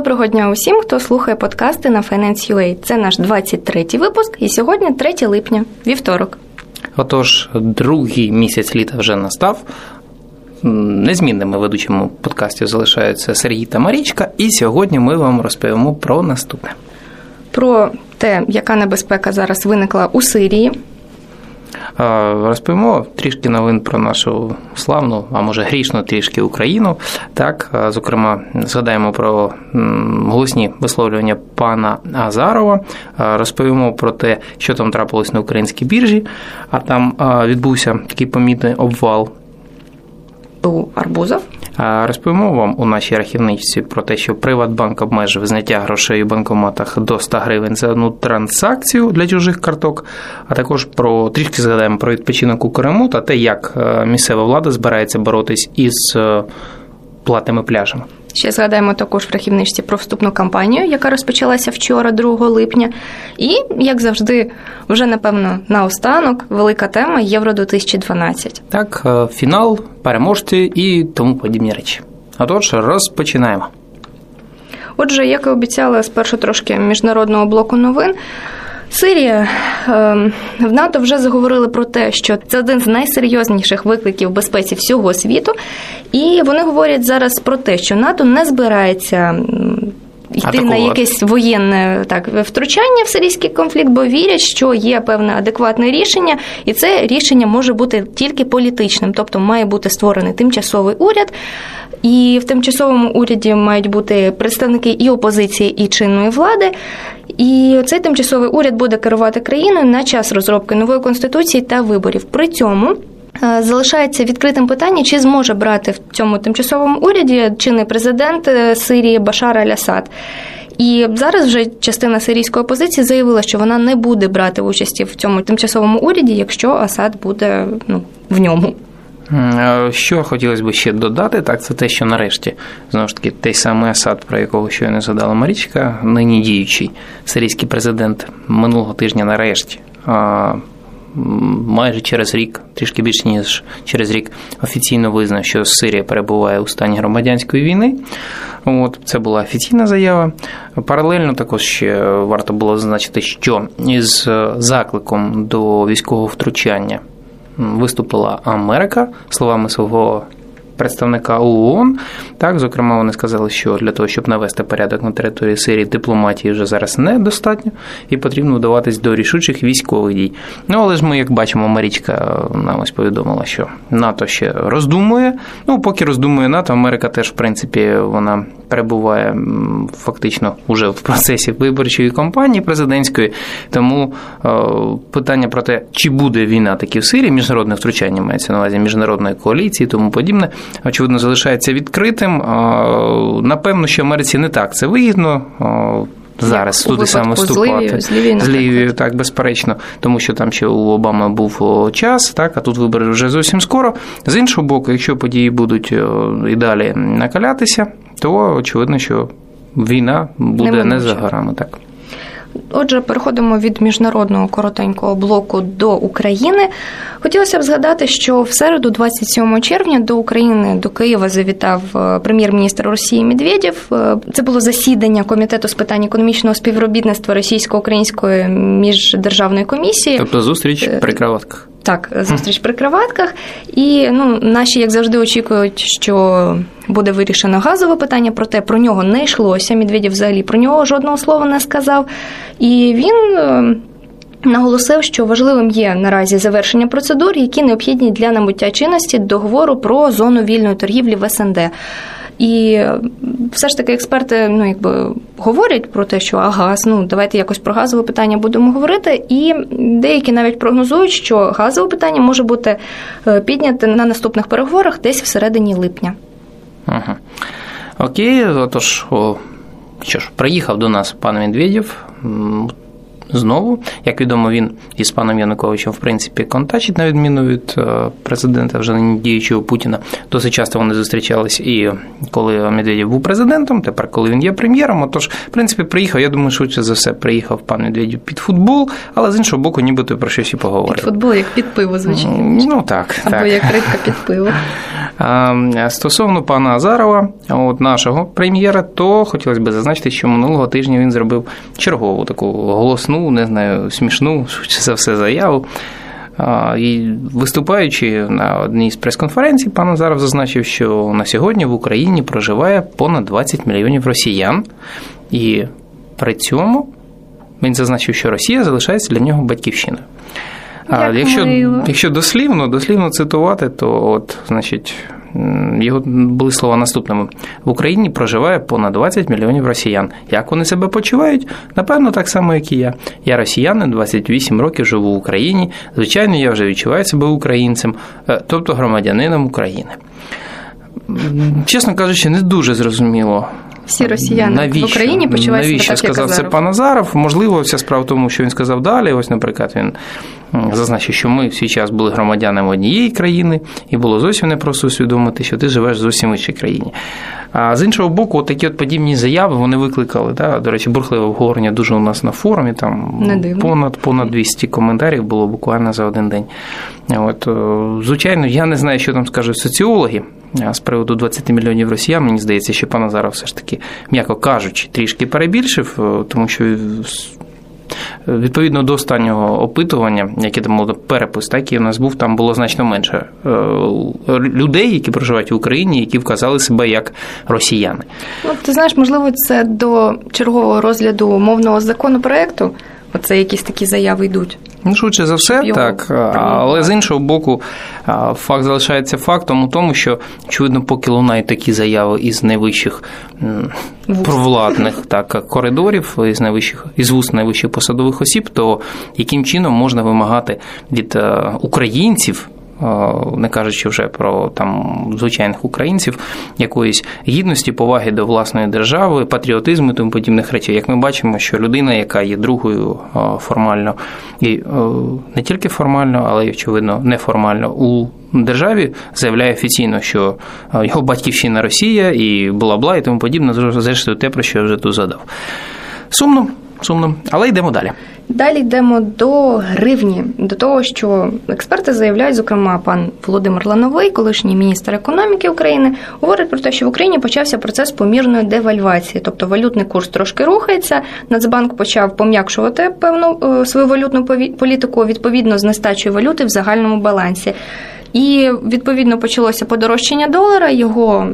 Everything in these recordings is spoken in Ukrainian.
Доброго дня усім, хто слухає подкасти на Finance.ua. Це наш 23-й випуск, і сьогодні 3 липня, вівторок. Отож, другий місяць літа вже настав. Незмінними ведучими подкастів залишаються Сергій та Марічка, і сьогодні ми вам розповімо про наступне. Про те, яка небезпека зараз виникла у Сирії. Розповімо трішки новин про нашу славну, а може грішну трішки Україну. Так, зокрема, згадаємо про голосні висловлювання пана Азарова, розповімо про те, що там трапилось на українській біржі, а там відбувся такий помітний обвал у Арбузов. Розповімо вам у нашій архівничці про те, що Приватбанк обмежив зняття грошей у банкоматах до 100 гривень за одну транзакцію для чужих карток, а також трішки згадаємо про відпочинок у Криму та те, як місцева влада збирається боротись із платними пляжами. Ще згадаємо також в архівничці про вступну кампанію, яка розпочалася вчора, 2 липня. І, як завжди, вже, напевно, наостанок, велика тема Євро-2012. Так, фінал, переможці і тому подібні речі. Отож, розпочинаємо. Отже, як і обіцяли, спершу трошки міжнародного блоку новин. Сирія. В НАТО вже заговорили про те, що це один з найсерйозніших викликів безпеці всього світу. І вони говорять зараз про те, що НАТО не збирається йти на якесь воєнне втручання в сирійський конфлікт, бо вірять, що є певне адекватне рішення, і це рішення може бути тільки політичним, тобто має бути створений тимчасовий уряд, і в тимчасовому уряді мають бути представники і опозиції, і чинної влади, і цей тимчасовий уряд буде керувати країною на час розробки нової конституції та виборів. При цьому залишається відкритим питання, чи зможе брати в цьому тимчасовому уряді чинний президент Сирії Башар аль-Асад. І зараз вже частина сирійської опозиції заявила, що вона не буде брати участі в цьому тимчасовому уряді, якщо Асад буде в ньому. Що хотілося б ще додати, так це те, що нарешті, знову ж таки, той самий Асад, про якого щойно згадала Марічка, нині діючий сирійський президент, минулого тижня нарешті, майже через рік, трішки більше ніж через рік, офіційно визнав, що Сирія перебуває у стані громадянської війни. Це була офіційна заява. Паралельно також ще варто було зазначити, що із закликом до військового втручання виступила Америка словами свого представника ООН. Так, зокрема, вони сказали, що для того, щоб навести порядок на території Сирії, дипломатії вже зараз недостатньо і потрібно вдаватись до рішучих військових дій. Але ж ми, як бачимо, Марічка нам ось повідомила, що НАТО ще роздумує. Поки роздумує НАТО, Америка теж, в принципі, вона перебуває фактично вже в процесі виборчої кампанії президентської, тому питання про те, чи буде війна таки в Сирії, міжнародне втручання мається на увазі міжнародної коаліції і тому подібне, очевидно, залишається відкритим. Напевно, що Америці не так це вигідно зараз туди саме вступати. З Лівією, так, безперечно, тому що там ще у Обами був час, так, а тут вибори вже зовсім скоро. З іншого боку, якщо події будуть і далі накалятися, то очевидно, що війна буде не за горами, так. Отже, переходимо від міжнародного коротенького блоку до України. Хотілося б згадати, що в середу, 27 червня, до України, до Києва завітав прем'єр-міністр Росії Медведєв. Це було засідання Комітету з питань економічного співробітництва Російсько-Української міждержавної комісії. Тобто зустріч при краватках. Так, зустріч при краватках. І наші, як завжди, очікують, що буде вирішено газове питання, проте про нього не йшлося. Медведєв взагалі про нього жодного слова не сказав. І він наголосив, що важливим є наразі завершення процедур, які необхідні для набуття чинності договору про зону вільної торгівлі в СНД. І все ж таки експерти говорять про те, що газ, давайте якось про газове питання будемо говорити, і деякі навіть прогнозують, що газове питання може бути підняте на наступних переговорах десь всередині липня. Ага. Окей, отож, що ж, приїхав до нас пан Медведєв. знову. Як відомо, він із паном Януковичем, в принципі, контактить, на відміну від президента, вже не діючого Путіна. Досить часто вони зустрічались і коли Медведєв був президентом, тепер, коли він є прем'єром. Отож, в принципі, приїхав, я думаю, швидше за все, приїхав пан Медведєв під футбол, але з іншого боку, нібито про щось і поговорив. Під футбол, як під пиво, звичайно. Ну, так. Або так. як рибка під пиво. Стосовно пана Азарова, нашого прем'єра, то хотілося б зазначити, що минулого тижня він зробив чергову таку голосну, не знаю, смішну, швидше за все, заяву. І виступаючи на одній з прес-конференцій, пан Азаров зазначив, що на сьогодні в Україні проживає понад 20 мільйонів росіян, і при цьому він зазначив, що Росія залишається для нього батьківщиною. Якщо дослівно цитувати, то от, значить, його були слова наступними. В Україні проживає понад 20 мільйонів росіян. Як вони себе почувають? Напевно, так само, як і я. Я росіянин, 28 років живу в Україні. Звичайно, я вже відчуваю себе українцем, тобто громадянином України. Чесно кажучи, не дуже зрозуміло. Всі росіяни в Україні почувають себе так, як сказав Азаров. це пан Азаров? Можливо, вся справа в тому, що він сказав далі. Ось, наприклад, він зазначив, що ми в свій час були громадянами однієї країни, і було зовсім непросто усвідомити, що ти живеш в зовсім іншій країні. А з іншого боку, такі от подібні заяви, вони викликали, до речі, бурхливе обговорення дуже у нас на форумі, там понад 200 коментарів було буквально за один день. От, звичайно, я не знаю, що там скажуть соціологи з приводу 20 мільйонів росіян. Мені здається, що пан Азаров все ж таки, м'яко кажучи, трішки перебільшив, тому що відповідно до останнього опитування, яке там було перепис, який у нас був, там було значно менше людей, які проживають в Україні, які вказали себе як росіяни. Ну, ти знаєш, можливо, це до чергового розгляду мовного законопроекту, оце якісь такі заяви йдуть. Ну, швидше за все, так, але з іншого боку, факт залишається фактом у тому, що, очевидно, поки лунають такі заяви із найвищих провладних коридорів, із вуст найвищих посадових осіб, то яким чином можна вимагати від українців, не кажучи вже про звичайних українців, якоїсь гідності, поваги до власної держави, патріотизму і тому подібних речей. Як ми бачимо, що людина, яка є другою формально, і не тільки формально, але й, очевидно, неформально у державі, заявляє офіційно, що його батьківщина Росія і бла-бла і тому подібне, зрештою те, про що я вже тут згадав. Сумно, але йдемо далі. Далі йдемо до гривні, до того, що експерти заявляють, зокрема, пан Володимир Лановий, колишній міністр економіки України, говорить про те, що в Україні почався процес помірної девальвації, тобто валютний курс трошки рухається, Нацбанк почав пом'якшувати певну свою валютну політику відповідно з нестачою валюти в загальному балансі. І, відповідно, почалося подорожчання долара, його,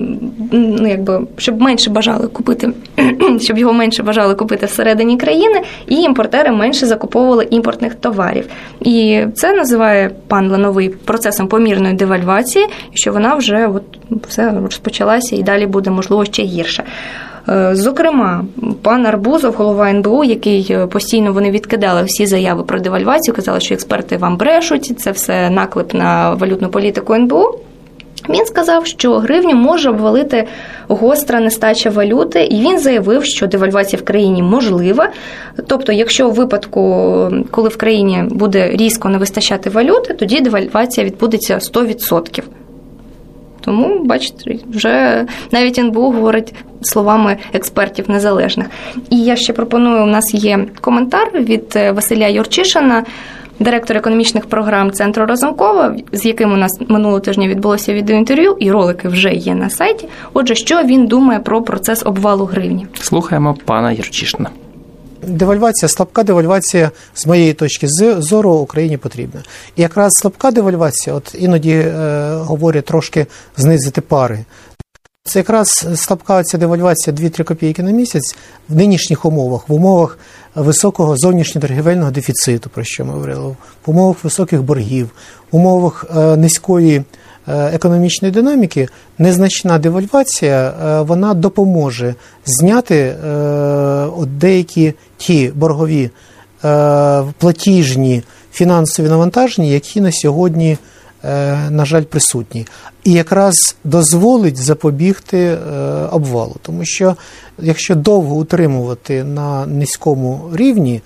щоб його менше бажали купити всередині країни, і імпортери менше закуповували імпортних товарів. І це називає пан Лановий процесом помірної девальвації, що вона вже все розпочалася і далі буде, можливо, ще гірше. Зокрема, пан Арбузов, голова НБУ, який постійно вони відкидали всі заяви про девальвацію, казали, що експерти вам брешуть, це все наклеп на валютну політику НБУ. Він сказав, що гривню може обвалити гостра нестача валюти, і він заявив, що девальвація в країні можлива. Тобто, якщо в випадку, коли в країні буде різко не вистачати валюти, тоді девальвація відбудеться 100%. Тому, бачите, вже навіть НБУ говорить словами експертів незалежних. І я ще пропоную, у нас є коментар від Василя Юрчишина, директора економічних програм Центру Разумкова, з яким у нас минулого тижня відбулося відеоінтерв'ю, і ролики вже є на сайті. Отже, що він думає про процес обвалу гривні? Слухаємо пана Юрчишина. Девальвація, слабка девальвація, з моєї точки зору, Україні потрібна. І якраз слабка девальвація, от іноді говорять трошки знизити пари. Це якраз слабка ця девальвація 2-3 копійки на місяць в нинішніх умовах, в умовах високого зовнішньоторгівельного дефіциту, про що ми говорили, в умовах високих боргів, в умовах низької економічної динаміки, незначна девальвація, вона допоможе зняти деякі ті боргові, платіжні, фінансові навантаження, які на сьогодні, на жаль, присутні. І якраз дозволить запобігти обвалу. Тому що, якщо довго утримувати на низькому рівні,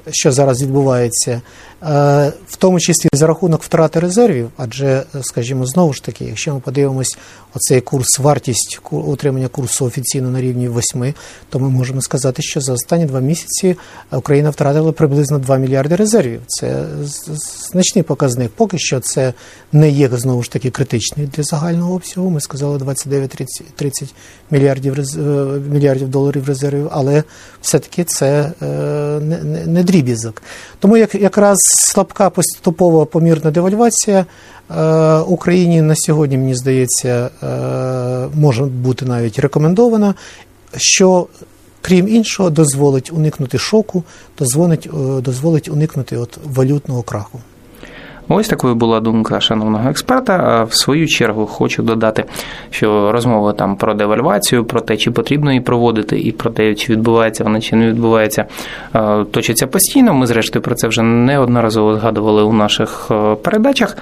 що зараз відбувається, в тому числі за рахунок втрати резервів, адже, скажімо, знову ж таки, якщо ми подивимось оцей курс, вартість утримання курсу офіційно на рівні 8, то ми можемо сказати, що за останні 2 місяці Україна втратила приблизно 2 мільярди резервів. Це значний показник. Поки що це не є, знову ж таки, критичний для загального обсягу. Ми сказали 29-30 мільярдів доларів резервів, але все-таки це не дріб'язок. Тому якраз слабка поступова помірна девальвація Україні на сьогодні, мені здається, може бути навіть рекомендована, що, крім іншого, дозволить уникнути шоку, дозволить уникнути валютного краху. Ось такою була думка шановного експерта. А в свою чергу хочу додати, що розмова там про девальвацію, про те, чи потрібно її проводити, і про те, чи відбувається вона, чи не відбувається, точиться постійно. Ми, зрештою, про це вже неодноразово згадували у наших передачах.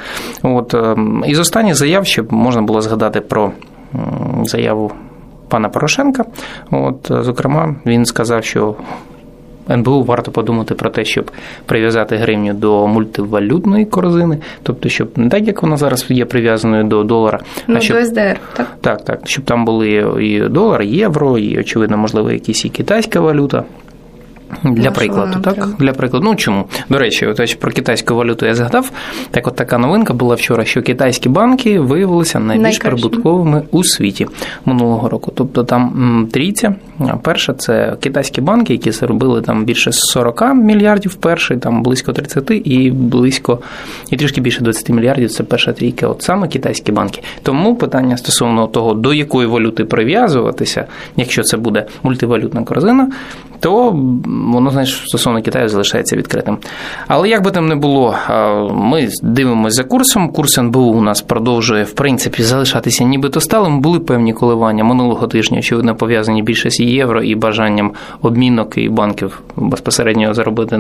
Із останніх заяв ще можна було згадати про заяву пана Порошенка. Зокрема, він сказав, що НБУ варто подумати про те, щоб прив'язати гривню до мультивалютної корзини, тобто, щоб не так, як вона зараз є прив'язаною до долара, а щоб... до СДР, так? Так, щоб там були і долар, і євро, і, очевидно, можливо, якісь і китайська валюта. Для прикладу, так? Для прикладу. Чому? До речі, про китайську валюту я згадав. Так така новинка була вчора, що китайські банки виявилися найбільш прибутковими у світі минулого року. Тобто там трійця. Перша – це китайські банки, які заробили там більше 40 мільярдів, перший там близько 30 і трішки більше 20 мільярдів – це перша трійка. Саме китайські банки. Тому питання стосовно того, до якої валюти прив'язуватися, якщо це буде мультивалютна корзина, то воно, стосовно Китаю залишається відкритим. Але як би там не було, ми дивимося за курсом. Курс НБУ у нас продовжує, в принципі, залишатися нібито сталим. Були певні коливання минулого тижня, очевидно, пов'язані більше з євро і бажанням обмінок і банків безпосередньо заробити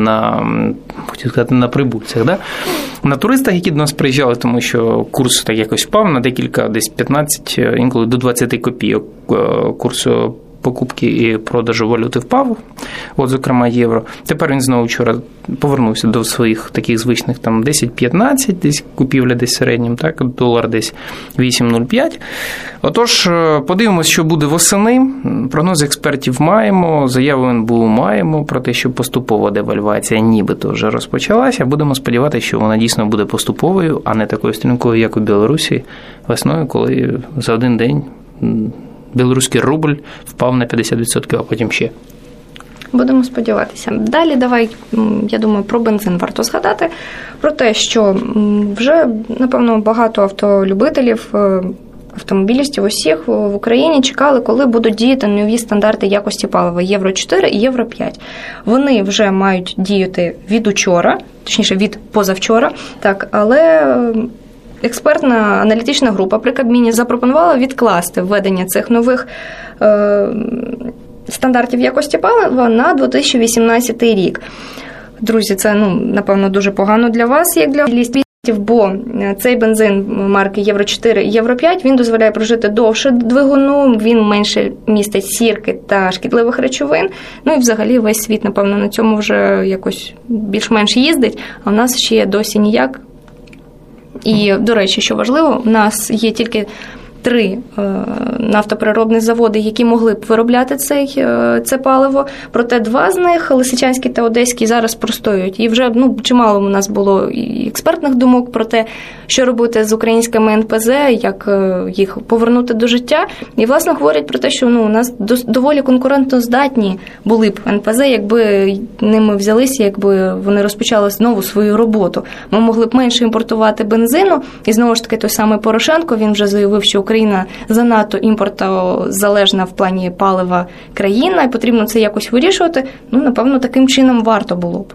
на прибутцях. Да? На туристах, які до нас приїжджали, тому що курс так якось впав на декілька, десь 15, інколи до 20 копійок курсу покупки і продажу валюти впав, зокрема євро. Тепер він знову вчора повернувся до своїх таких звичних там 10-15, десь купівля десь середнім, так, долар десь 8,05. Отож, подивимось, що буде восени. Прогнози експертів маємо, заяву НБУ маємо про те, що поступова девальвація нібито вже розпочалася. Будемо сподіватися, що вона дійсно буде поступовою, а не такою стрімкою, як у Білорусі весною, коли за один день білоруський рубль впав на 50%, а потім ще. Будемо сподіватися. Далі давай, я думаю, про бензин варто згадати. Про те, що вже, напевно, багато автолюбителів, автомобілістів усіх в Україні чекали, коли будуть діяти нові стандарти якості палива Євро-4 і Євро-5. Вони вже мають діяти від учора, точніше, від позавчора, так, але експертна аналітична група при Кабміні запропонувала відкласти введення цих нових стандартів якості палива на 2018 рік. Друзі, це, напевно, дуже погано для вас, як для лістів, бо цей бензин марки Євро-4 і Євро-5, він дозволяє прожити довше двигуну, він менше містить сірки та шкідливих речовин. І взагалі весь світ, напевно, на цьому вже якось більш-менш їздить, а в нас ще досі ніяк. І, до речі, що важливо, у нас є тільки 3 нафтопереробні заводи, які могли б виробляти це паливо, проте 2 з них, Лисичанський та Одеський, зараз простоюють. І вже чимало у нас було і експертних думок про те, що робити з українськими НПЗ, як їх повернути до життя. І, власне, говорять про те, що у нас доволі конкурентоздатні були б НПЗ, якби ними взялися, якби вони розпочали знову свою роботу. Ми могли б менше імпортувати бензину, і знову ж таки той самий Порошенко, він вже заявив, що Україна занадто імпортозалежна в плані палива країна, і потрібно це якось вирішувати. Напевно, таким чином варто було б.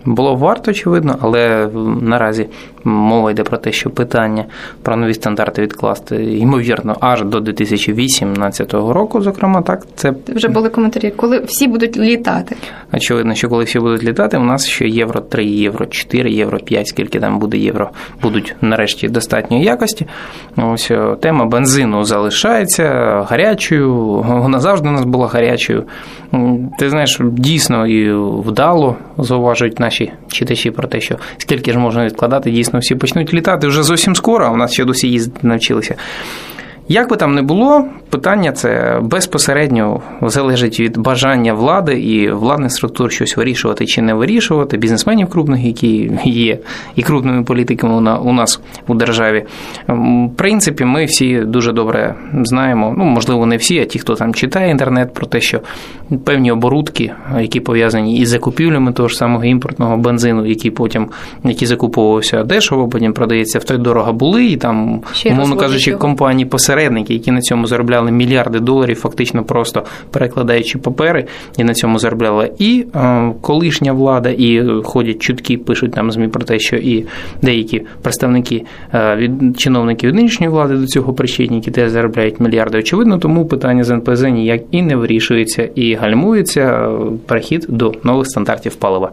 Було б варто, очевидно, але наразі мова йде про те, що питання про нові стандарти відкласти, ймовірно, аж до 2018 року, зокрема, так, це... Вже були коментарі, коли всі будуть літати. Очевидно, що коли всі будуть літати, у нас ще Євро 3, Євро 4, Євро 5, скільки там буде євро, будуть нарешті достатньої якості. Ось тема бензину залишається гарячою, вона завжди у нас була гарячою. Ти знаєш, дійсно і вдало зауважують наші читачі про те, що скільки ж можна відкладати, дійсно всі почнуть літати вже зовсім скоро, а у нас ще досі їздити навчилися. Як би там не було, питання це безпосередньо залежить від бажання влади і владних структур щось вирішувати чи не вирішувати, бізнесменів крупних, які є, і крупними політиками у нас у державі. В принципі, ми всі дуже добре знаємо, ну, можливо, не всі, а ті, хто там читає інтернет, про те, що певні оборудки, які пов'язані із закупівлями того ж самого імпортного бензину, який закуповувався дешево, потім продається втридорога, були, і там, умовно кажучи, компанії посередники, які на цьому заробляли мільярди доларів, фактично просто перекладаючи папери, і на цьому заробляла і колишня влада, і ходять чутки, пишуть там ЗМІ про те, що і деякі представники, чиновники від нинішньої влади до цього причетні, які теж заробляють мільярди. Очевидно, тому питання з НПЗ ніяк і не вирішується, і гальмується перехід до нових стандартів палива.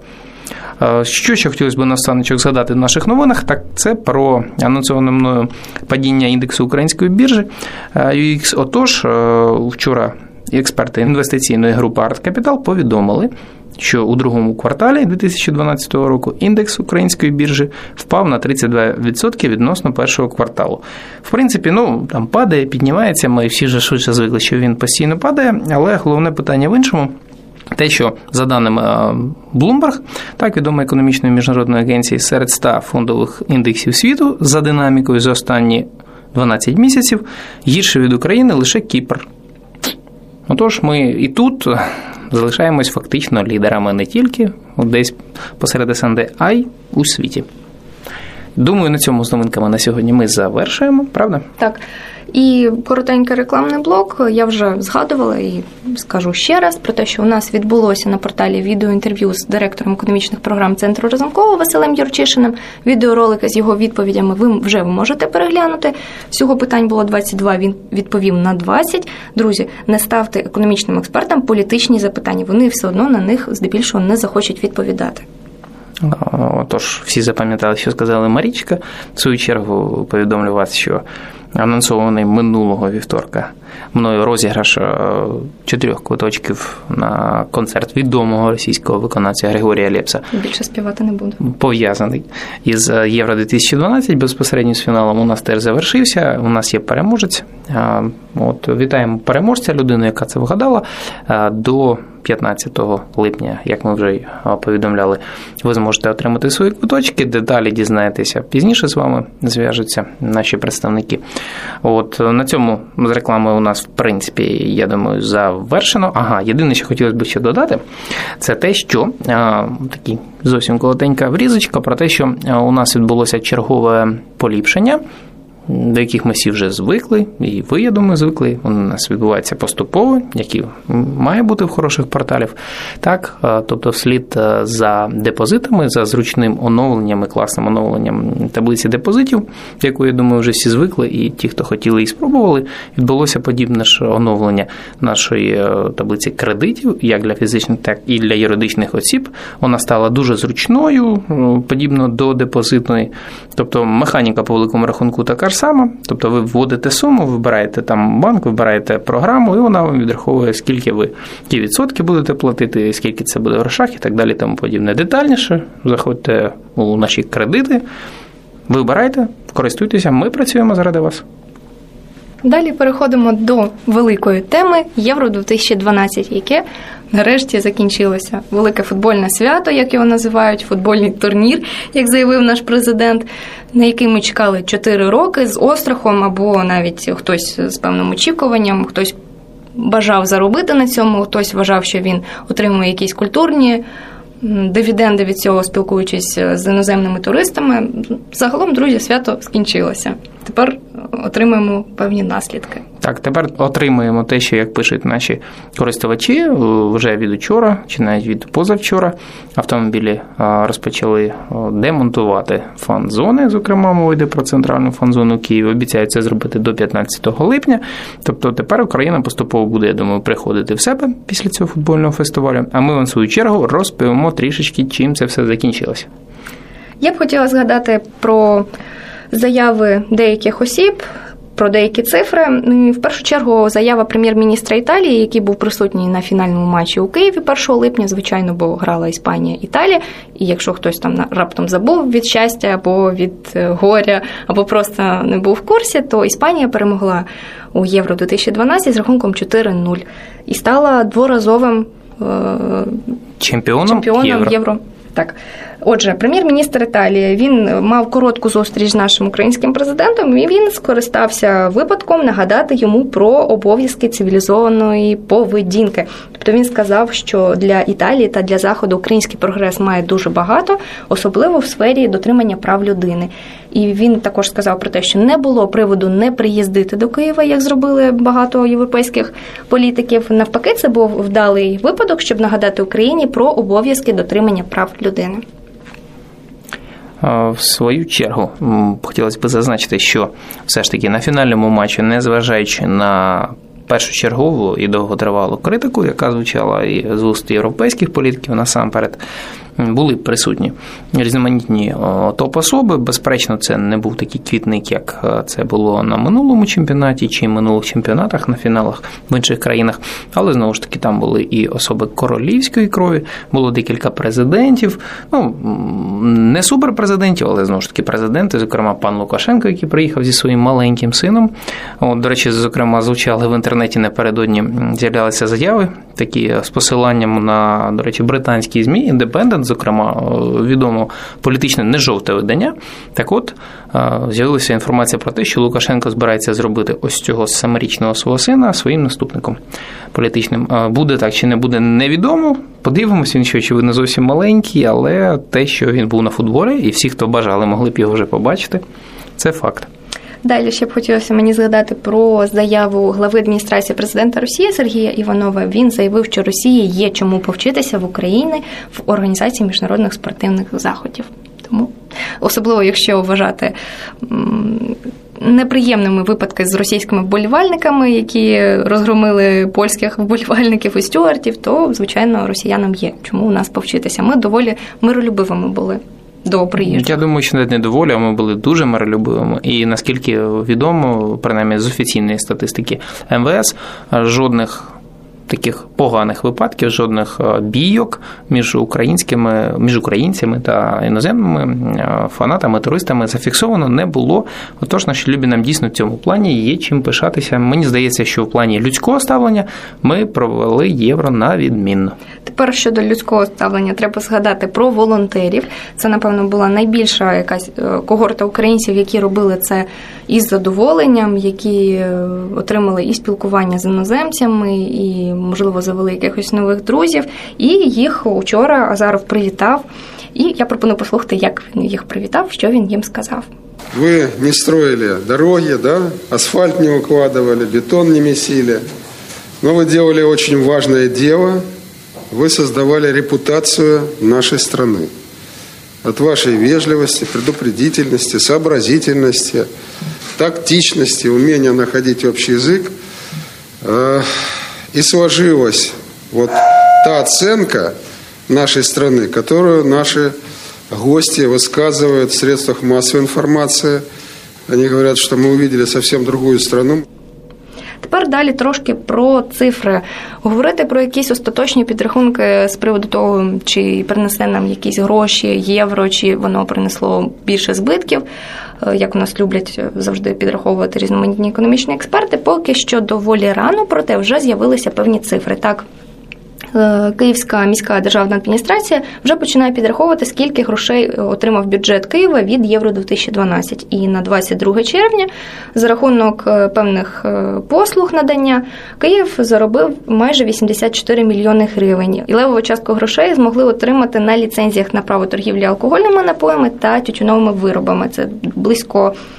Що ще хотілося б наостаночок згадати в наших новинах, так це про анонсоване мною падіння індексу української біржі UX. Отож, вчора експерти інвестиційної групи Art Capital повідомили, що у другому кварталі 2012 року індекс української біржі впав на 32% відносно першого кварталу. В принципі, там падає, піднімається, ми всі вже швидше звикли, що він постійно падає, але головне питання в іншому. Те, що, за даними Bloomberg, так відомої економічної міжнародної агенції, серед 100 фондових індексів світу за динамікою за останні 12 місяців гірше від України лише Кіпр. Отож, ми і тут залишаємось фактично лідерами не тільки десь посеред СНД, а й у світі. Думаю, на цьому з новинками на сьогодні ми завершуємо, правда? Так. І коротенький рекламний блок, я вже згадувала і скажу ще раз про те, що у нас відбулося на порталі відеоінтерв'ю з директором економічних програм Центру Разумкова Василем Юрчишиним. Відеоролики з його відповідями ви вже можете переглянути. Всього питань було 22, він відповів на 20. Друзі, не ставте економічним експертам політичні запитання, вони все одно на них здебільшого не захочуть відповідати. Отож, всі запам'ятали, що сказала Марічка. В свою чергу повідомлю вас, що анонсований минулого вівторка мною розіграш 4 квиточків на концерт відомого російського виконавця Григорія Лепса. Більше співати не буду. Пов'язаний із Євро-2012, безпосередньо з фіналом у нас теж завершився. У нас є переможець. Вітаємо переможця, людину, яка це вгадала. До 15 липня, як ми вже повідомляли, ви зможете отримати свої квиточки. Деталі дізнаєтеся пізніше, з вами зв'яжуться наші представники. На цьому з рекламою у нас, в принципі, я думаю, завершено. Єдине, що хотілося б ще додати, це те, що такий зовсім коротенька врізочка про те, що у нас відбулося чергове поліпшення, до яких ми всі вже звикли, і ви, я думаю, звикли. Вони у нас відбуваються поступово, які має бути в хороших порталів. Так, тобто вслід за депозитами, за зручним оновленням і класним оновленням таблиці депозитів, яку, я думаю, вже всі звикли, і ті, хто хотіли і спробували, відбулося подібне ж оновлення нашої таблиці кредитів, як для фізичних, так і для юридичних осіб. Вона стала дуже зручною, подібно до депозитної. Тобто механіка по великому рахунку така ж сама. Тобто ви вводите суму, вибираєте там банк, вибираєте програму, і вона вам відраховує, скільки ви, які відсотки будете платити, скільки це буде в грошах і так далі, тому подібне. Детальніше заходьте у наші кредити, вибирайте, користуйтеся, ми працюємо заради вас. Далі переходимо до великої теми Євро-2012, яке нарешті закінчилося. Велике футбольне свято, як його називають, футбольний турнір, як заявив наш президент, на який ми чекали 4 роки з острахом, або навіть хтось з певним очікуванням, хтось бажав заробити на цьому, хтось вважав, що він отримує якісь культурні дивіденди від цього, спілкуючись з іноземними туристами. Загалом, друзі, свято скінчилося. Тепер отримаємо певні наслідки. Так, тепер отримуємо те, що, як пишуть наші користувачі, вже від учора, чи навіть від позавчора, автомобілі розпочали демонтувати фан-зони, зокрема, мова йде про центральну фан-зону Києва, обіцяють це зробити до 15 липня, тобто тепер Україна поступово буде, я думаю, приходити в себе після цього футбольного фестивалю, а ми вам, в свою чергу, розповімо трішечки, чим це все закінчилося. Я б хотіла згадати про заяви деяких осіб, про деякі цифри. В першу чергу, заява прем'єр-міністра Італії, який був присутній на фінальному матчі у Києві 1 липня, звичайно, бо грала Іспанія-Італія, і якщо хтось там раптом забув від щастя, або від горя, або просто не був в курсі, то Іспанія перемогла у Євро-2012 з рахунком 4-0 і стала дворазовим чемпіоном Євро. Так. Отже, прем'єр-міністр Італії, він мав коротку зустріч з нашим українським президентом, і він скористався випадком нагадати йому про обов'язки цивілізованої поведінки. Тобто він сказав, що для Італії та для Заходу український прогрес має дуже багато, особливо в сфері дотримання прав людини. І він також сказав про те, що не було приводу не приїздити до Києва, як зробили багато європейських політиків. Навпаки, це був вдалий випадок, щоб нагадати Україні про обов'язки дотримання прав людини. В свою чергу, хотілося б зазначити, що все ж таки на фінальному матчі, незважаючи на першочергову і довготривалу критику, яка звучала і з уст європейських політиків насамперед, були присутні різноманітні топ-особи. Безперечно, це не був такий квітник, як це було на минулому чемпіонаті чи минулих чемпіонатах на фіналах в інших країнах. Але, знову ж таки, там були і особи королівської крові, було декілька президентів, не суперпрезидентів, але, знову ж таки, президенти, зокрема, пан Лукашенко, який приїхав зі своїм маленьким сином. До речі, зокрема, звучали в інтернеті напередодні, з'являлися заяви, такі з посиланням на, до речі, британські ЗМІ, Індепендент, зокрема, відомо політичне не жовте видання. Так от, з'явилася інформація про те, що Лукашенко збирається зробити ось цього 7-річного свого сина своїм наступником політичним. Буде так чи не буде, невідомо. Подивимося, він ще, очевидно, зовсім маленький, але те, що він був на футболі, і всі, хто бажали, могли б його вже побачити, це факт. Далі ще б хотілося мені згадати про заяву глави адміністрації президента Росії Сергія Іванова. Він заявив, що Росії є чому повчитися в Україні в організації міжнародних спортивних заходів. Тому, особливо, якщо вважати неприємними випадки з російськими вболівальниками, які розгромили польських вболівальників і стюартів, то, звичайно, росіянам є чому у нас повчитися. Ми доволі миролюбивими були до приїжджих. Я думаю, що навіть не доволі, а ми були дуже миролюбивими. І наскільки відомо, принаймні з офіційної статистики МВС, жодних таких поганих випадків, жодних бійок між українцями та іноземними фанатами, туристами зафіксовано не було. Отож, наші любі нам дійсно в цьому плані є чим пишатися. Мені здається, що в плані людського ставлення ми провели Євро на відмінно. Тепер щодо людського ставлення треба згадати про волонтерів. Це, напевно, була найбільша якась когорта українців, які робили це із задоволенням, які отримали і спілкування з іноземцями, і, можливо, завели якихось нових друзів. І їх учора Азаров привітав. І я пропоную послухати, як він їх привітав, що він їм сказав. Ви не строили дороги, да? Асфальт не укладывали, бетон не месили. Но вы делали очень важное дело. Вы создавали репутацию нашей страны. От вашей вежливости, предупредительности, сообразительности, тактичности, умения находить общий язык. И сложилась вот та оценка нашей страны, которую наши гости высказывают в средствах массовой информации. Они говорят, что мы увидели совсем другую страну. Тепер далі трошки про цифри. Говорити про якісь остаточні підрахунки з приводу того, чи принесе нам якісь гроші, євро, чи воно принесло більше збитків, як у нас люблять завжди підраховувати різноманітні економічні експерти, поки що доволі рано, проте вже з'явилися певні цифри. Так, Київська міська державна адміністрація вже починає підраховувати, скільки грошей отримав бюджет Києва від Євро-2012. І на 22 червня за рахунок певних послуг надання Київ заробив майже 84 мільйони гривень. І левову частку грошей змогли отримати на ліцензіях на право торгівлі алкогольними напоями та тютюновими виробами. Це близько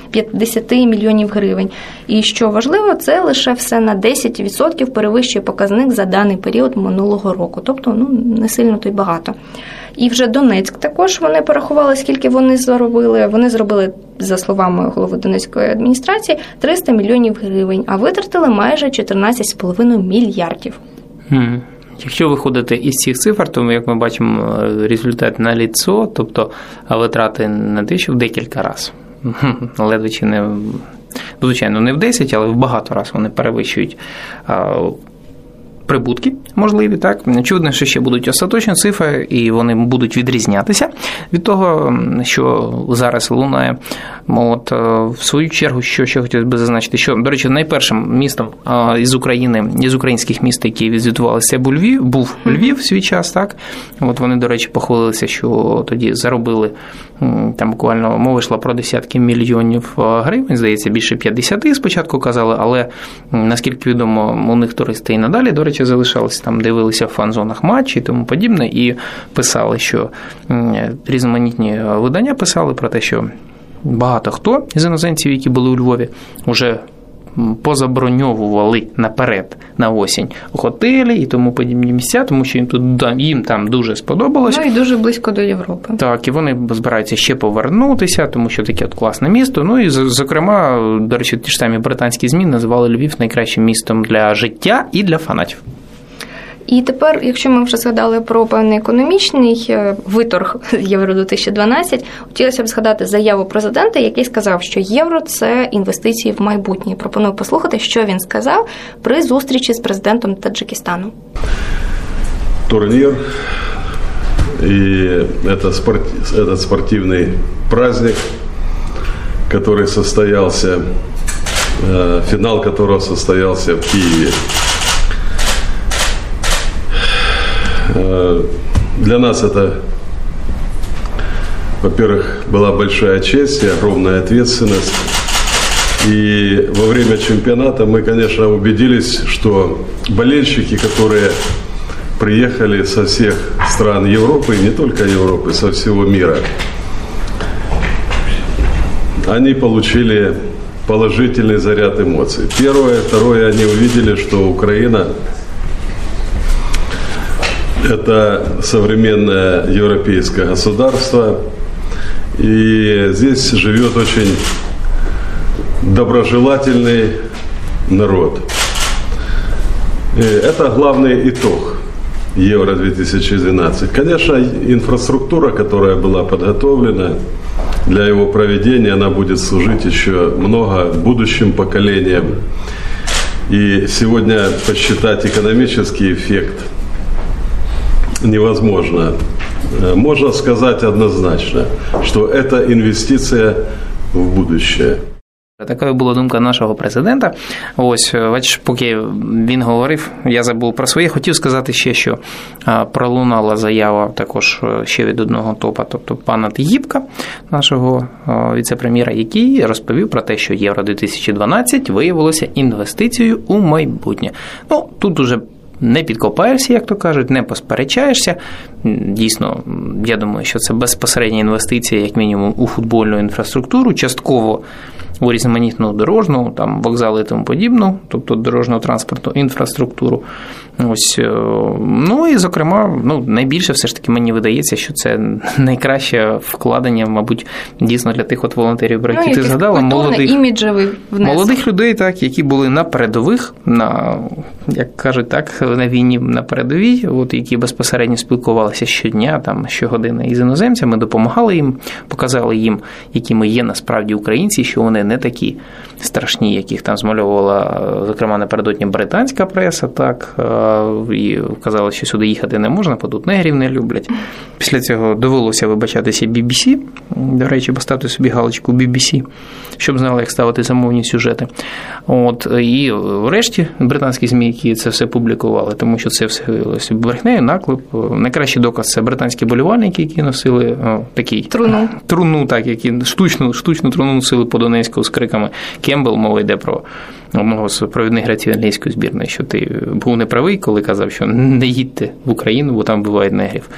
50 мільйонів гривень. І що важливо, це лише все на 10% перевищує показник за даний період минулого року. Тобто, не сильно то й багато. І вже Донецьк також вони порахували, скільки вони заробили. Вони зробили, за словами голови Донецької адміністрації, 300 мільйонів гривень, а витратили майже 14,5 мільярдів. Якщо виходити із цих цифр, то, як ми бачимо, результат на ліцо, тобто витрати не те, що в декілька разів. Ледве чи не, звичайно, не в 10, але в багато разів вони перевищують прибутки можливі, так. Очевидно, що ще будуть остаточні цифри, і вони будуть відрізнятися від того, що зараз лунає. В свою чергу, що ще хотілося б зазначити, що, до речі, найпершим містом із України, із українських міст, які відзвітувалися, був Львів в свій час, так. Вони, до речі, похвалилися, що тоді заробили, там буквально мова йшла про десятки мільйонів гривень, здається, більше 50 спочатку казали, але, наскільки відомо, у них туристи і надалі, до речі, залишалися там, дивилися в фан-зонах матчі і тому подібне, і писали, що різноманітні видання писали про те, що багато хто з іноземців, які були у Львові, вже позаброньовували наперед на осінь готелі і тому подібні місця, тому що їм там дуже сподобалось. І дуже близько до Європи. Так, і вони збираються ще повернутися, тому що таке класне місто. І, зокрема, до речі, ті ж самі британські ЗМІ називали Львів найкращим містом для життя і для фанатів. І тепер, якщо ми вже згадали про певний економічний виторг Євро-2012, хотілося б згадати заяву президента, який сказав, що євро – це інвестиції в майбутнє. Пропоную послухати, що він сказав при зустрічі з президентом Таджикистану. Турнір і этот спортивний праздник, который состоялся, финал которого состоялся в Киеве. Для нас это, во-первых, была большая честь и огромная ответственность. И во время чемпионата мы, конечно, убедились, что болельщики, которые приехали со всех стран Европы, и не только Европы, со всего мира, они получили положительный заряд эмоций. Первое, второе, они увидели, что Украина – это современное европейское государство, и здесь живет очень доброжелательный народ. И это главный итог Евро-2012. Конечно, инфраструктура, которая была подготовлена для его проведения, она будет служить еще много будущим поколениям. И сегодня посчитать экономический эффект невозможно. Можно сказать однозначно, что это инвестиция в будущее. Такою була думка нашого президента. Бачиш, поки він говорив, я забув про своє. Хотів сказати ще, що пролунала заява також ще від одного топа, тобто пана Тігіпка, нашого віце-прем'єра, який розповів про те, що Євро-2012 виявилося інвестицією у майбутнє. Тут уже не підкопаєшся, як то кажуть, не посперечаєшся. Дійсно, я думаю, що це безпосередня інвестиція, як мінімум, у футбольну інфраструктуру, частково у різноманітну дорожну, там, вокзали і тому подібну, тобто дорожню транспортну інфраструктуру. І, зокрема, найбільше все ж таки мені видається, що це найкраще вкладення, мабуть, дійсно для тих волонтерів, про які ти згадала, молодих людей, так, які були на передових, як кажуть так, на війні на передовій, які безпосередньо спілкувалися щодня, там, щогодини із іноземцями, допомагали їм, показали їм, якими є насправді українці, що вони не такі страшні, яких там змальовувала, зокрема, напередодні британська преса, так, і казали, що сюди їхати не можна, бо тут негрів не люблять. Після цього довелося вибачатися BBC, до речі, поставити собі галочку BBC, щоб знали, як ставити замовні сюжети. І врешті британські ЗМІ, які це все публікували, тому що це все виявилося брехнею, наклеп. Найкращий доказ – це британські болівальники, які носили труну, так, які штучну труну носили по Донецьку з криками «Кембл», мова йде про одного з провідних гравців англійської збірної, що ти був неправий, коли казав, що не їдьте в Україну, бо там бувають негрів.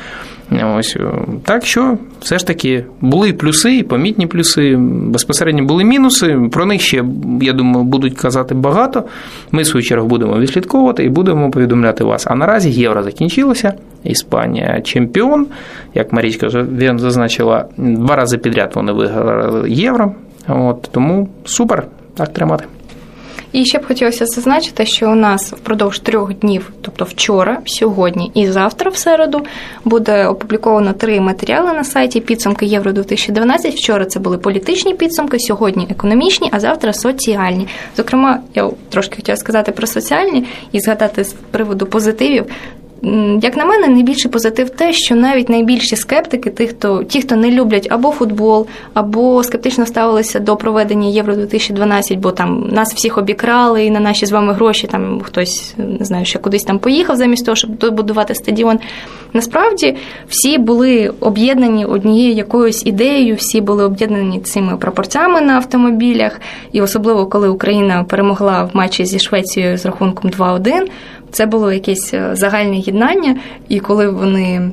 Ось. Так що, все ж таки, були плюси, і помітні плюси, безпосередньо були мінуси, про них ще, я думаю, будуть казати багато, ми, в свою чергу, будемо відслідковувати і будемо повідомляти вас. А наразі Євро закінчилося, Іспанія чемпіон, як Марічка вже вірно зазначила, 2 рази підряд вони виграли Євро, тому супер, так тримати. І ще б хотілося зазначити, що у нас впродовж 3 днів, тобто вчора, сьогодні і завтра, в середу, буде опубліковано 3 матеріали на сайті «Підсумки Євро-2012». Вчора це були політичні підсумки, сьогодні економічні, а завтра соціальні. Зокрема, я трошки хотіла сказати про соціальні і згадати з приводу позитивів. Як на мене, найбільший позитив те, що навіть найбільші скептики, ті, хто не люблять або футбол, або скептично ставилися до проведення Євро-2012, бо там нас всіх обікрали і на наші з вами гроші там хтось, не знаю, ще кудись там поїхав замість того, щоб добудувати стадіон. Насправді, всі були об'єднані однією якоюсь ідеєю, всі були об'єднані цими прапорцями на автомобілях, і особливо, коли Україна перемогла в матчі зі Швецією з рахунком 2-1, це було якесь загальне єднання, і коли вони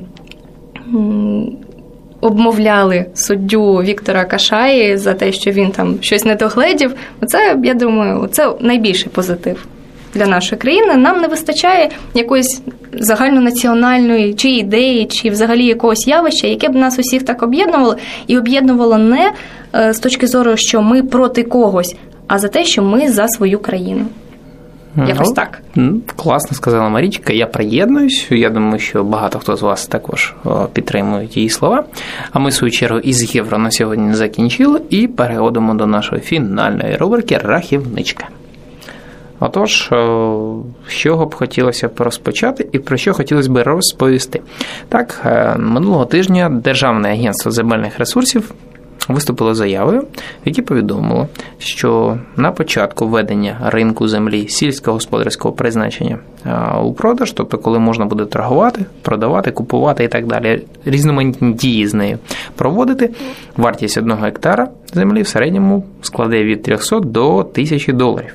обмовляли суддю Віктора Кашаї за те, що він там щось не догледів, це, я думаю, це найбільший позитив для нашої країни. Нам не вистачає якоїсь загальнонаціональної чи ідеї, чи взагалі якогось явища, яке б нас усіх так об'єднувало, і об'єднувало не з точки зору, що ми проти когось, а за те, що ми за свою країну. Якось так. Класно сказала Марічка, я приєднуюсь, я думаю, що багато хто з вас також підтримують її слова. А ми, в свою чергу, із Євро на сьогодні закінчили і переходимо до нашої фінальної рубрики «Рахівничка». Отож, з чого б хотілося б розпочати і про що хотілося б розповісти. Так, минулого тижня Державне агентство земельних ресурсів виступило заявою, в якій повідомило, що на початку введення ринку землі сільськогосподарського призначення у продаж, тобто коли можна буде торгувати, продавати, купувати і так далі, різноманітні дії з нею проводити, вартість 1 гектара землі в середньому складе від 300 до 1000 доларів.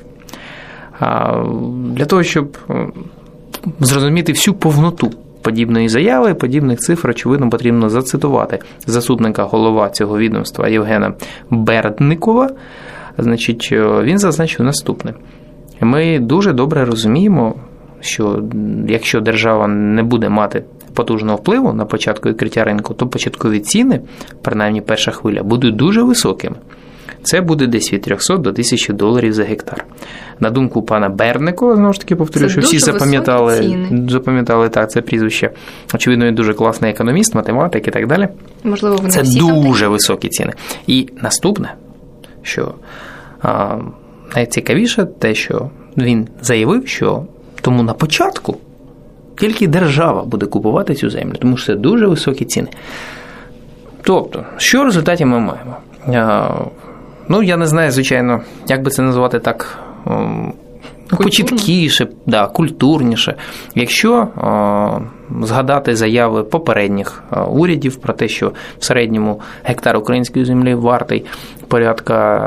Для того, щоб зрозуміти всю повноту подібної заяви, подібних цифр, очевидно, потрібно зацитувати заступника голова цього відомства Євгена Бердникова. Значить, він зазначив наступне. Ми дуже добре розуміємо, що якщо держава не буде мати потужного впливу на початку відкриття ринку, то початкові ціни, принаймні перша хвиля, будуть дуже високими. Це буде десь від 300 до 1000 доларів за гектар. На думку пана Бердникова, знову ж таки повторюю, що всі запам'ятали так, це прізвище. Очевидно, він дуже класний економіст, математик і так далі. Можливо, вони це всі дуже високі ціни. І наступне, що найцікавіше те, що він заявив, що тому на початку тільки держава буде купувати цю землю, тому що це дуже високі ціни. Тобто, що в результаті ми маємо? Я не знаю, звичайно, як би це назвати так, почіткіше, культурніше. Якщо згадати заяви попередніх урядів про те, що в середньому гектар української землі вартий порядка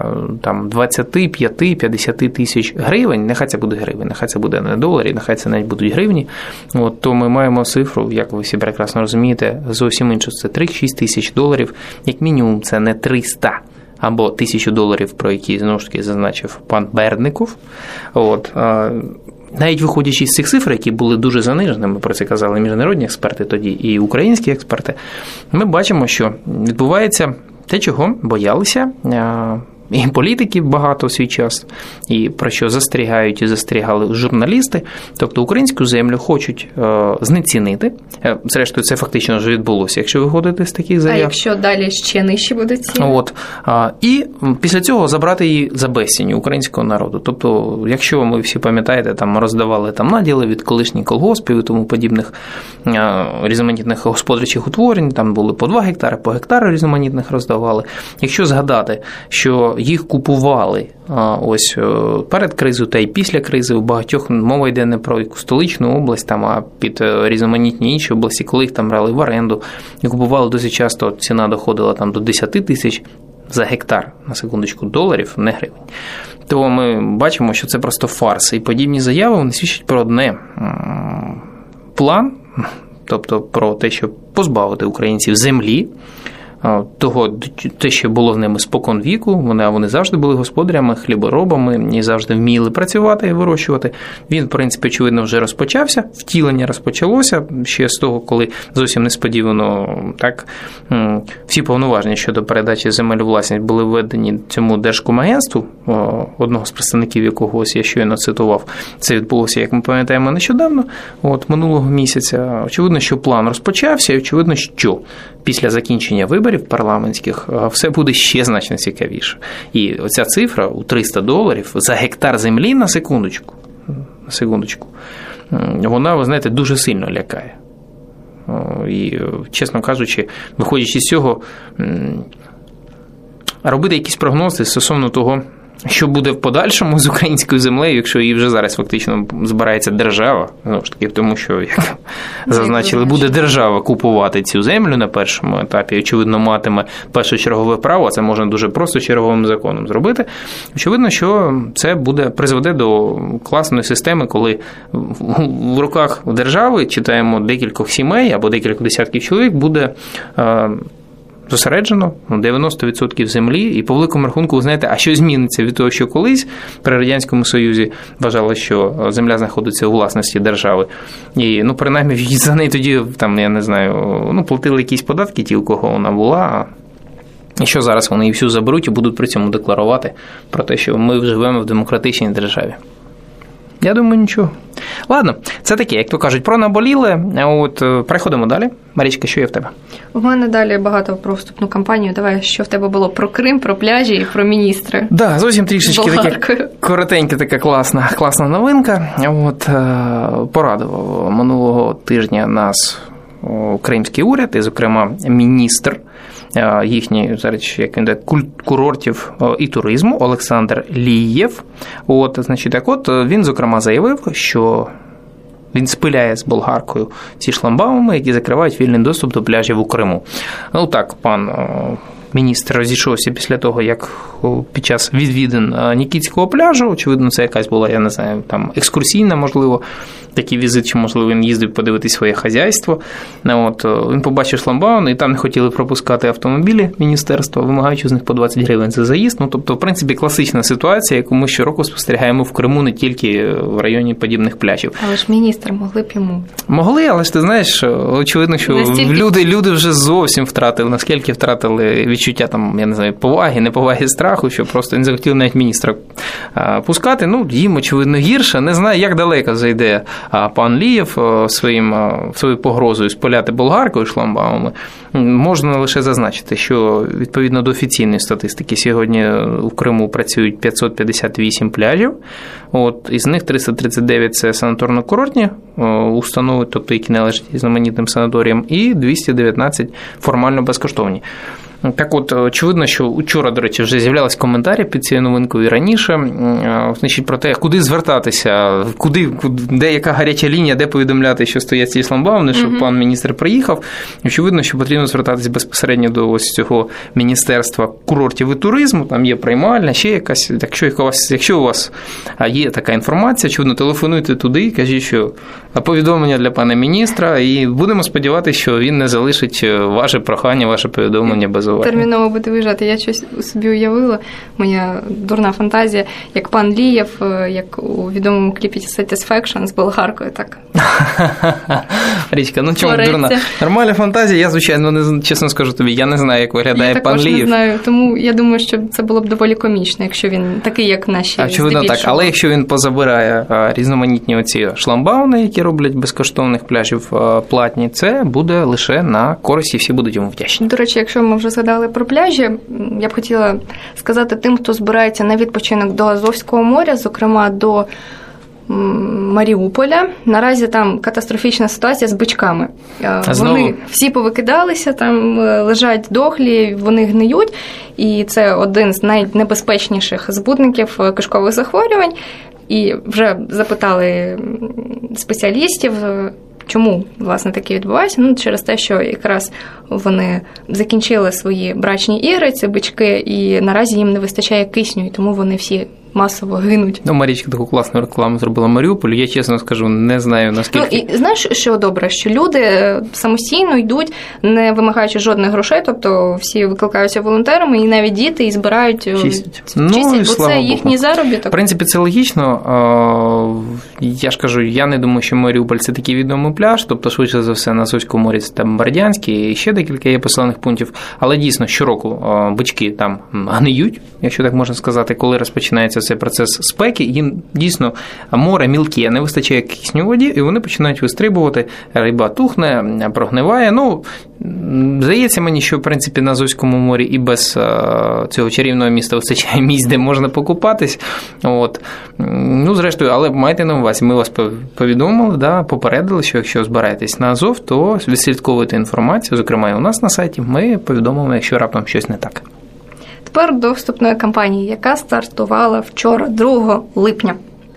25-50 тисяч гривень, нехай це буде гривень, нехай це буде не доларі, нехай це навіть будуть гривні, то ми маємо цифру, як ви всі прекрасно розумієте, зовсім іншу. Це 3-6 тисяч доларів, як мінімум це не 300 або 1000 доларів, про які, знову ж таки, зазначив пан Бердников. Навіть виходячи з цих цифр, які були дуже заниженими, про це казали міжнародні експерти тоді і українські експерти, ми бачимо, що відбувається те, чого боялися і політики багато в свій час, і про що застерігають і застерігали журналісти. Тобто українську землю хочуть знецінити. Зрештою, це фактично вже відбулося, якщо виходити з таких заяв. А якщо далі ще нижче будуть ціни? І після цього забрати її за безцінь українського народу. Тобто, якщо ми всі пам'ятаєте, роздавали наділи від колишніх колгоспів і тому подібних різноманітних господарчих утворень, там були по 2 гектари, по гектару різноманітних роздавали. Якщо згадати, що їх купували перед кризою та й після кризи, у багатьох мова йде не про столичну область, а під різноманітні інші області, коли їх там брали в оренду і купували досить часто, ціна доходила до 10 тисяч за гектар, на секундочку, доларів, не гривень. То ми бачимо, що це просто фарс. І подібні заяви вони свідчать про одне – план, тобто про те, що позбавити українців землі, те, що було в ними спокон віку, вони завжди були господарями, хліборобами і завжди вміли працювати і вирощувати. Він, в принципі, очевидно, вже розпочався, втілення розпочалося ще з того, коли зовсім несподівано так всі повноваження щодо передачі земель у власність були введені цьому Держкомагентству, одного з представників якого ось я щойно цитував. Це відбулося, як ми пам'ятаємо, нещодавно, минулого місяця. Очевидно, що план розпочався, і очевидно, що після закінчення виборів парламентських все буде ще значно цікавіше. І оця цифра у $300 за гектар землі на секундочку, вона, ви знаєте, дуже сильно лякає. І, чесно кажучи, виходячи з цього, робити якісь прогнози стосовно того, що буде в подальшому з українською землею, якщо її вже зараз фактично збирається держава, знову ж таки, тому що, як зазначили, буде держава купувати цю землю на першому етапі, очевидно, матиме першочергове право, це можна дуже просто черговим законом зробити. Очевидно, що це призведе до класної системи, коли в руках держави, читаємо, декількох сімей або декілька десятків чоловік буде зосереджено 90% землі, і по великому рахунку, ви знаєте, а що зміниться від того, що колись при Радянському Союзі вважали, що земля знаходиться у власності держави. І, принаймні, за неї тоді, я не знаю, платили якісь податки ті, у кого вона була, і що зараз вони її всю заберуть і будуть при цьому декларувати про те, що ми живемо в демократичній державі. Я думаю, нічого. Ладно, це таке, як то кажуть, про наболіле. Переходимо далі. Марічка, що є в тебе? У мене далі багато про вступну кампанію. Давай, що в тебе було про Крим, про пляжі і про міністри. Да, зовсім трішечки таке коротенька, така класна новинка. Порадував минулого тижня нас український уряд, і, зокрема, міністр їхній, зараз, як він курортів і туризму Олександр Лієв. Він, зокрема, заявив, що він спиляє з болгаркою ці шламбауми, які закривають вільний доступ до пляжів у Криму. Пан міністр розійшовся після того, як під час відвідин Нікітського пляжу, очевидно, це якась була, я не знаю, екскурсійна, можливо, такий візит, чи, можливо, він їздив подивитись своє хазяйство. Він побачив шламбаун, і там не хотіли пропускати автомобілі міністерства, вимагаючи з них по 20 гривень за заїзд. Тобто, в принципі, класична ситуація, яку ми щороку спостерігаємо в Криму, не тільки в районі подібних пляжів. Але ж міністр могли б йому. Могли, але ж ти знаєш, очевидно, що люди вже зовсім втратили, наскільки втратили відчуття я не знаю, поваги, неповаги, страху, що просто не захотіли навіть міністра пускати. Їм, очевидно, гірше. Не знаю, як далеко зайде пан Лієв своєю погрозою спаляти болгаркою шламбаумами. Можна лише зазначити, що відповідно до офіційної статистики сьогодні в Криму працюють 558 пляжів. Із них 339 – це санаторно-курортні установи, тобто які належать знаменитим санаторіям, і 219 формально безкоштовні. Очевидно, що вчора, до речі, вже з'являлись коментарі під цією новинкою і раніше, про те, куди звертатися, де яка гаряча лінія, де повідомляти, що стоять ці шламбауми, щоб пан міністр приїхав. Очевидно, що потрібно звертатися безпосередньо до ось цього Міністерства курортів і туризму, там є приймальня, ще якась, якщо у вас є така інформація, очевидно, телефонуйте туди, кажіть, що повідомлення для пана міністра, і будемо сподіватися, що він не залишить ваше прохання, ваше повідомлення без уваги. Терміново буде виїжджати. Я щось собі уявила, моя дурна фантазія, як пан Лієв, як у відомому кліпі Satisfaction з болгаркою, так. Річка, чому дурна? Нормальна фантазія, я, звичайно, чесно скажу тобі, я не знаю, як виглядає пан Лієв. Я також не знаю, тому я думаю, що це було б доволі комічно, якщо він такий, як наші. Очевидно, так, але якщо він позабирає різноманітні оці шламбауни, які роблять безкоштовних пляжів платні, це буде лише на користь, і всі будуть йому вдячні. До речі, якщо ми вже згадали про пляжі, я б хотіла сказати тим, хто збирається на відпочинок до Азовського моря, зокрема до Маріуполя. Наразі там катастрофічна ситуація з бичками. Вони всі повикидалися, там лежать дохлі, вони гниють, і це один з найнебезпечніших збудників кишкових захворювань. І вже запитали спеціалістів, чому, власне, таке відбувається? Через те, що якраз вони закінчили свої брачні ігри, ці бички, і наразі їм не вистачає кисню, і тому вони всі масово гинуть. Марічка таку класну рекламу зробила Маріуполю. Я чесно скажу, не знаю, наскільки... І знаєш, що добре? Що люди самостійно йдуть, не вимагаючи жодних грошей, тобто всі викликаються волонтерами, і навіть діти, і збирають, чистять, бо це їхній заробіток. В принципі, це логічно. Я ж кажу, я не думаю, що Маріуполь – це такий відомий пляж, тобто, швидше за все, на Азовському морі це там Бердянський, і ще декілька є населених пунктів, але дійсно, щороку бички там гниють, якщо так можна сказати, коли розпочинається цей процес спеки, їм дійсно море мілке, не вистачає кисню у воді, і вони починають вистрибувати, риба тухне, прогниває. Здається мені, що, в принципі, на Азовському морі і без цього чарівного міста вистачає місць, де можна покупатись. Зрештою, але майте на увазі, ми вас повідомили, попередили, що якщо збираєтесь на Азов, то відслідковуйте інформацію, зокрема і у нас на сайті, ми повідомимо, якщо раптом щось не так. Тепер до вступної кампанії, яка стартувала вчора, 2 липня.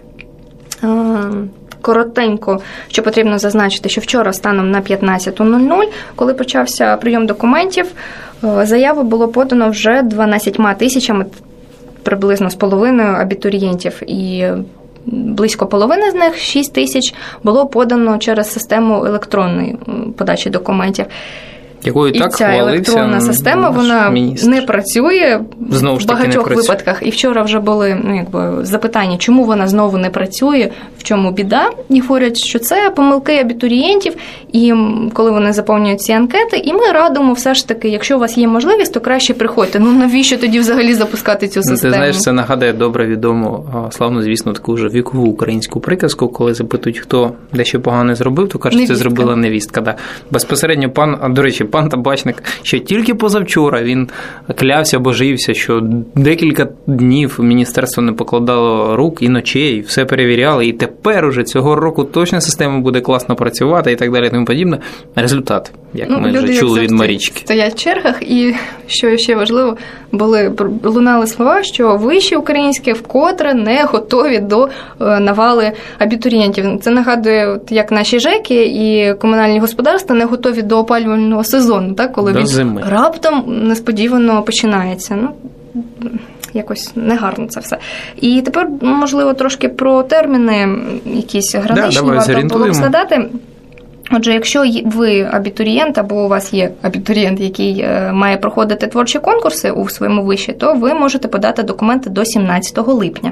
Коротенько, що потрібно зазначити, що вчора станом на 15:00, коли почався прийом документів, заяву було подано вже 12 тисячами, приблизно з половиною абітурієнтів, і близько половини з них, 6 тисяч, було подано через систему електронної подачі документів. Якою і так ця електронна система, вона міністр. Не працює в багатьох випадках. І вчора вже були запитання, чому вона знову не працює, в чому біда. І говорять, що це помилки абітурієнтів, і коли вони заповнюють ці анкети, і ми радимо все ж таки, якщо у вас є можливість, то краще приходьте. Навіщо тоді взагалі запускати цю систему? Ти знаєш, це нагадує добре відому, славно, звісно, таку вже вікову українську приказку, коли запитують, хто дещо погане зробив, то кажуть, це зробила невістка. Да. Безпосередньо пан Табачник, що тільки позавчора він клявся, божився, що декілька днів міністерство не покладало рук і ночей, все перевіряли, і тепер уже цього року точно система буде класно працювати і так далі, і тому подібне. Результат, як ми вже чули від Марічки. Стоять в чергах, і, що ще важливо, лунали слова, що виші українські вкотре не готові до навали абітурієнтів. Це нагадує, як наші ЖЕКи і комунальні господарства не готові до опалювального сезону, так, коли до він зими раптом несподівано починається. Якось негарно це все. І тепер, можливо, трошки про терміни якісь граничні варто було б згадати. Отже, якщо ви абітурієнт, або у вас є абітурієнт, який має проходити творчі конкурси у своєму виші, то ви можете подати документи до 17 липня.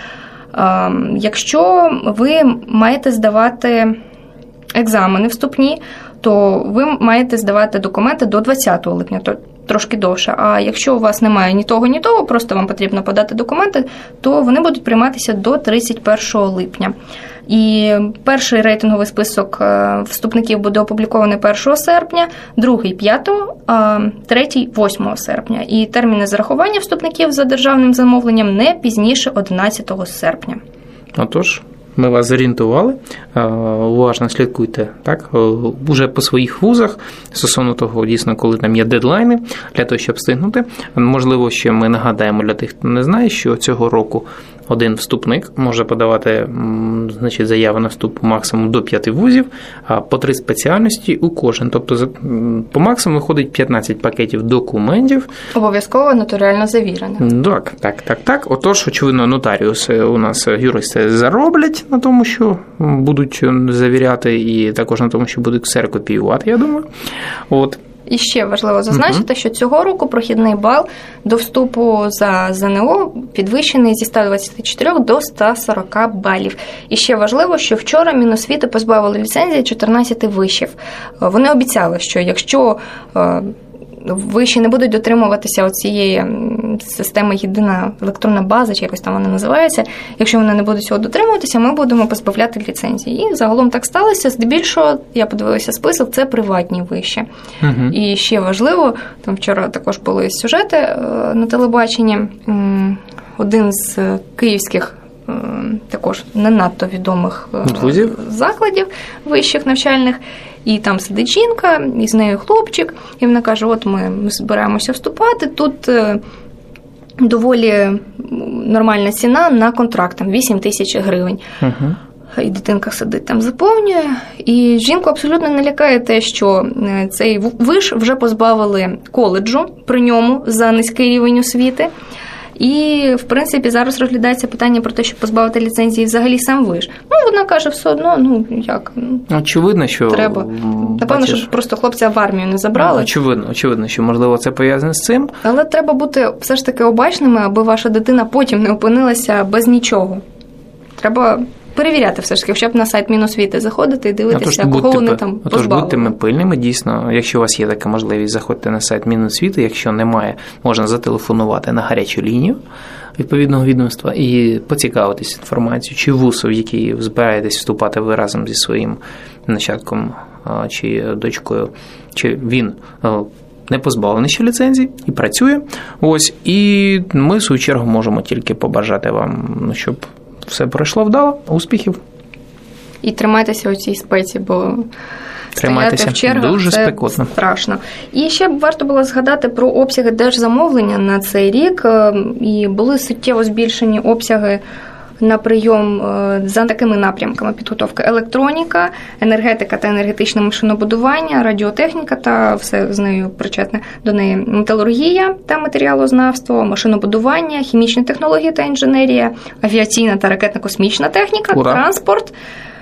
Якщо ви маєте здавати екзамени вступні, то ви маєте здавати документи до 20 липня, то трошки довше. А якщо у вас немає ні того, ні того, просто вам потрібно подати документи, то вони будуть прийматися до 31 липня. І перший рейтинговий список вступників буде опублікований 1 серпня, другий – 5, а третій – 8 серпня. І терміни зарахування вступників за державним замовленням не пізніше 11 серпня. Отож, ми вас зорієнтували, уважно слідкуйте, так, уже по своїх вузах, стосовно того, дійсно, коли там є дедлайни, для того, щоб встигнути. Можливо, ще ми нагадаємо для тих, хто не знає, що цього року один вступник може подавати, значить, заяву на вступ максимум до 5 вузів, а по 3 спеціальності у кожен. Тобто, по максимуму виходить 15 пакетів документів. Обов'язково нотаріально завірене. Так. Отож, очевидно, нотаріуси у нас, юристи, зароблять на тому, що будуть завіряти, і також на тому, що будуть ксерокопіювати, я думаю. І ще важливо зазначити, що цього року прохідний бал до вступу за ЗНО підвищений зі 124 до 140 балів. І ще важливо, що вчора Міносвіти позбавили ліцензії 14 вишів. Вони обіцяли, що якщо виші не будуть дотримуватися цієї системи єдина електронна база, чи якось там вона називається, якщо вони не будуть цього дотримуватися, ми будемо позбавляти ліцензії. І загалом так сталося. Здебільшого, я подивилася список, це приватні виші. Угу. І ще важливо, там вчора також були сюжети на телебаченні, один з київських також не надто відомих закладів вищих навчальних, і там сидить жінка, і з нею хлопчик, і вона каже, от ми збираємося вступати, тут доволі нормальна ціна на контракт, там 8 тисяч гривень. Угу. І дитинка сидить там, заповнює, і жінку абсолютно не лякає те, що цей виш вже позбавили коледжу при ньому за низький рівень освіти. І, в принципі, зараз розглядається питання про те, щоб позбавити ліцензії взагалі сам виш. Вона каже, все одно, як? Очевидно, що... Треба. Напевно, щоб просто хлопця в армію не забрали. Очевидно, що, можливо, це пов'язане з цим. Але треба бути все ж таки обачними, аби ваша дитина потім не опинилася без нічого. Треба перевіряти все ж таки, хоча б на сайт Міносвіти заходити і дивитися, кого вони там позбавили. Тож будьте пильними, дійсно. Якщо у вас є така можливість, заходьте на сайт Міносвіти. Якщо немає, можна зателефонувати на гарячу лінію відповідного відомства і поцікавитись інформацією, чи вуз, в який збираєтесь вступати ви разом зі своїм нащадком чи дочкою, чи він не позбавлений ще ліцензії і працює. І ми, в свою чергу, можемо тільки побажати вам, щоб все пройшло вдало, успіхів. І тримайтеся у цій спеці, бо стояти в чергах дуже це спекотно. Страшно. І ще б варто було згадати про обсяги держзамовлення на цей рік. І були суттєво збільшені обсяги на прийом за такими напрямками підготовки: електроніка, енергетика та енергетичне машинобудування, радіотехніка та все з нею причетне до неї, металургія та матеріалознавство, машинобудування, хімічні технології та інженерія, авіаційна та ракетно-космічна техніка, транспорт.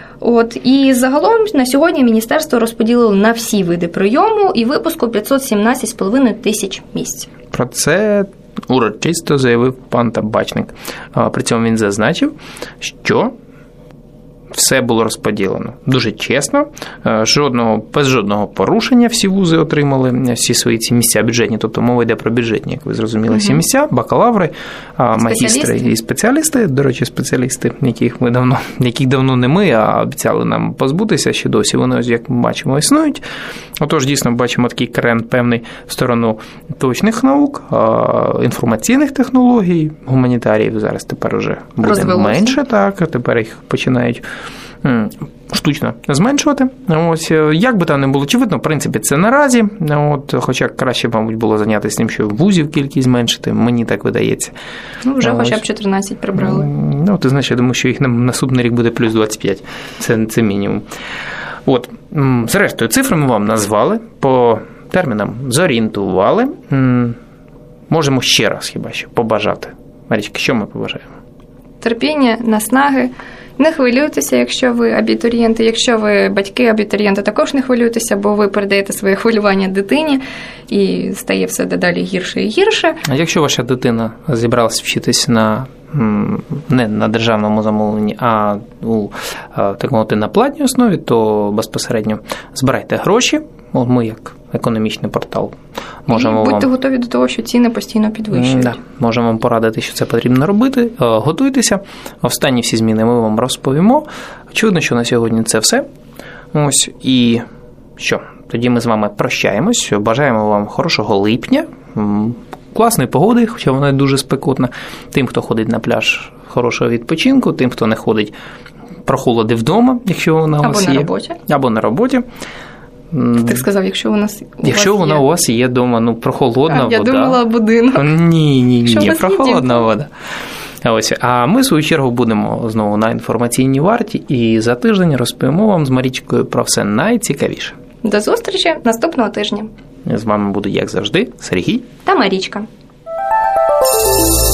І загалом на сьогодні міністерство розподілило на всі види прийому і випуску 517,5 тисяч місць. Про це урочисто заявив пан Табачник. При цьому він зазначив, що все було розподілено дуже чесно, без жодного порушення всі вузи отримали всі свої ці місця бюджетні, тобто мова йде про бюджетні, як ви зрозуміли, всі місця, бакалаври, магістри і спеціалісти, до речі, спеціалісти, яких давно не ми, а обіцяли нам позбутися ще досі, вони, як ми бачимо, існують. Отож, дійсно, бачимо такий тренд певний в сторону точних наук, інформаційних технологій, гуманітаріїв зараз тепер вже буде менше, так, тепер їх починають штучно зменшувати. Як би там не було, очевидно, в принципі, це наразі, хоча краще, мабуть, було зайнятися тим, що вузів кількість зменшити, мені так видається. Вже хоча б 14 прибрали. Ти знаєш, я думаю, що їх на наступний рік буде плюс 25. Це мінімум. Зрештою, цифри ми вам назвали, по термінам зорієнтували. Можемо ще раз хіба що побажати. Марічка, що ми побажаємо? Терпіння, наснаги. Не хвилюйтеся, якщо ви абітурієнти. Якщо ви батьки-абітурієнти, також не хвилюйтеся, бо ви передаєте своє хвилювання дитині і стає все дедалі гірше і гірше. А якщо ваша дитина зібралася вчитись не на державному замовленні, а так мовити, на платній основі, то безпосередньо збирайте гроші. Ми, як економічний портал, можемо будьте готові до того, що ціни постійно підвищують. Можемо вам порадити, що це потрібно робити. Готуйтеся. Останні всі зміни ми вам розповімо. Очевидно, що на сьогодні це все. І що? Тоді ми з вами прощаємось. Бажаємо вам хорошого липня, класної погоди, хоча вона дуже спекотна. Тим, хто ходить на пляж, хорошого відпочинку. Тим, хто не ходить, прохолоди вдома, якщо вона у вас є. Або на роботі. Ти сказав, якщо вона у вас є вдома, прохолодна вода. Я думала, будинок. Ні, прохолодна вода. А ми, в свою чергу, будемо знову на інформаційній варті і за тиждень розповімо вам з Марічкою про все найцікавіше. До зустрічі наступного тижня. З вами будуть, як завжди, Сергій та Марічка.